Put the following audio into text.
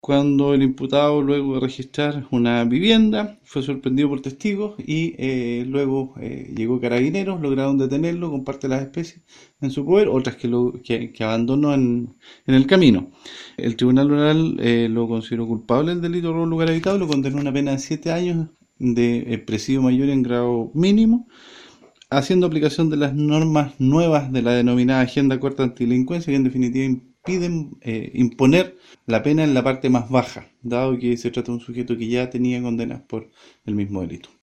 cuando el imputado, luego de registrar una vivienda, fue sorprendido por testigos y luego llegó Carabineros, lograron detenerlo con parte de las especies en su poder, otras que abandonó en el camino. El Tribunal Oral lo consideró culpable del delito de robo en lugar habitado, lo condenó a una pena de 7 años de presidio mayor en grado mínimo, haciendo aplicación de las normas nuevas de la denominada Agenda Corta Antidelincuencia, que en definitiva impiden imponer la pena en la parte más baja, dado que se trata de un sujeto que ya tenía condenas por el mismo delito.